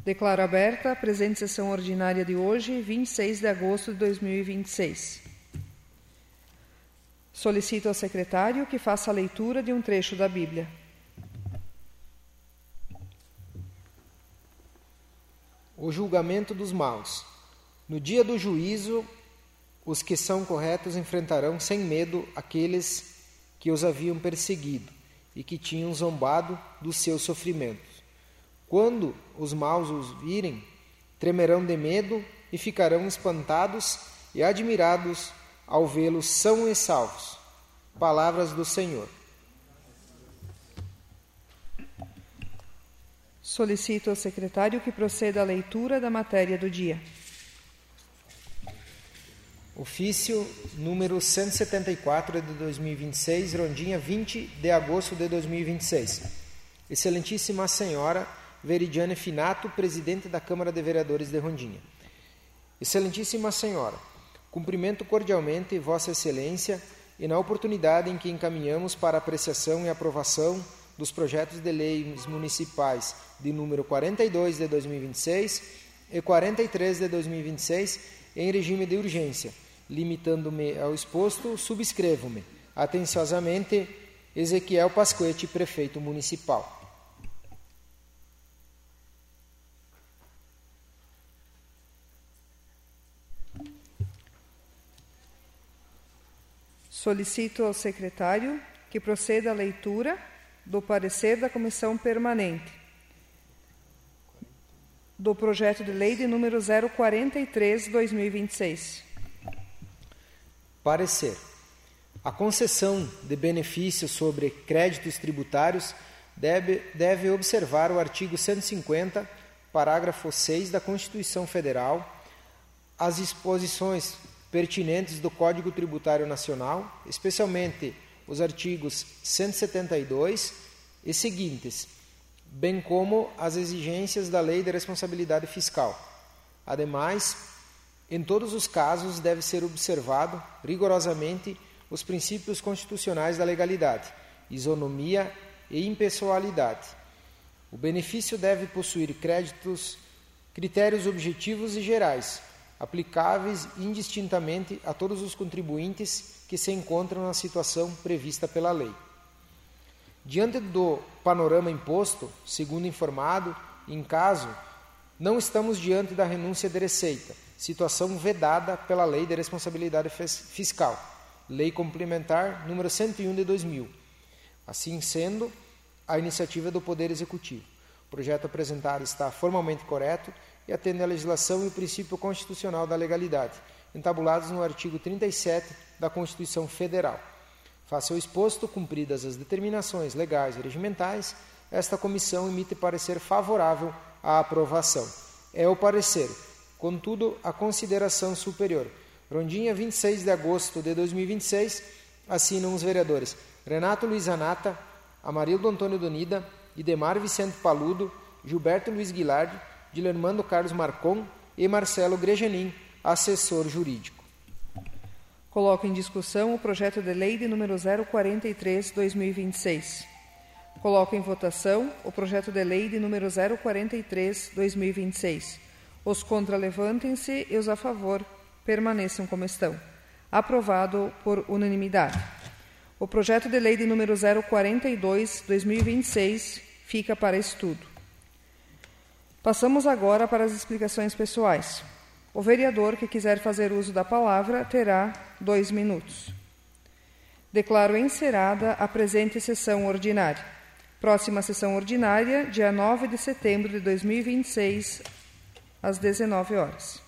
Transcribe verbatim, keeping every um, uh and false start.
Declaro aberta a presente sessão ordinária de hoje, vinte e seis de agosto de dois mil e vinte e seis. Solicito ao secretário que faça a leitura de um trecho da Bíblia. O julgamento dos maus. No dia do juízo, os que são corretos enfrentarão sem medo aqueles que os haviam perseguido e que tinham zombado dos seus sofrimentos. Quando os maus os virem, tremerão de medo e ficarão espantados e admirados ao vê-los são e salvos. Palavras do Senhor. Solicito ao secretário que proceda à leitura da matéria do dia. Ofício número cento e setenta e quatro de dois mil e vinte e seis, rondinha vinte de agosto de dois mil e vinte e seis. Excelentíssima Senhora Veridiane Finato, presidente da Câmara de Vereadores de Rondinha. Excelentíssima Senhora, cumprimento cordialmente Vossa Excelência e na oportunidade em que encaminhamos para apreciação e aprovação dos projetos de leis municipais de número quarenta e dois de dois mil e vinte e seis e quarenta e três de dois mil e vinte e seis em regime de urgência. Limitando-me ao exposto, subscrevo-me. Atenciosamente, Ezequiel Pasquete, prefeito municipal. Solicito ao secretário que proceda à leitura do parecer da Comissão Permanente do projeto de lei de número zero quarenta e três de dois mil e vinte e seis. Parecer. A concessão de benefícios sobre créditos tributários deve, deve observar o artigo cento e cinquenta, parágrafo seis da Constituição Federal, as disposições pertinentes do Código Tributário Nacional, especialmente os artigos cento e setenta e dois e seguintes, bem como as exigências da Lei de Responsabilidade Fiscal. Ademais, em todos os casos deve ser observado rigorosamente os princípios constitucionais da legalidade, isonomia e impessoalidade. O benefício deve possuir créditos, critérios objetivos e gerais, aplicáveis indistintamente a todos os contribuintes que se encontram na situação prevista pela lei. Diante do panorama imposto, segundo informado, em caso, não estamos diante da renúncia de receita, situação vedada pela Lei de Responsabilidade Fiscal, Lei Complementar número cento e um de dois mil. Assim sendo, a iniciativa do Poder Executivo. O projeto apresentado está formalmente correto e atende à legislação e o princípio constitucional da legalidade, entabulados no artigo trinta e sete da Constituição Federal. Face ao exposto, cumpridas as determinações legais e regimentais, esta comissão emite parecer favorável à aprovação. É o parecer. Contudo, a consideração superior. Rondinha, vinte e seis de agosto de dois mil e vinte e seis, assinam os vereadores Renato Luiz Anata, Amarildo Antônio Donida, Idemar Vicente Paludo, Gilberto Luiz Guilherme, Dilermando Carlos Marcon e Marcelo Gregenin, assessor jurídico. Coloco em discussão o projeto de lei de número zero quarenta e três de dois mil e vinte e seis. Coloco em votação o projeto de lei de número zero quarenta e três de dois mil e vinte e seis. Os contra levantem-se e os a favor permaneçam como estão. Aprovado por unanimidade. O projeto de lei de número zero quarenta e dois de dois mil e vinte e seis fica para estudo. Passamos agora para as explicações pessoais. O vereador que quiser fazer uso da palavra terá dois minutos. Declaro encerrada a presente sessão ordinária. Próxima sessão ordinária, dia nove de setembro de dois mil e vinte e seis, às dezenove horas.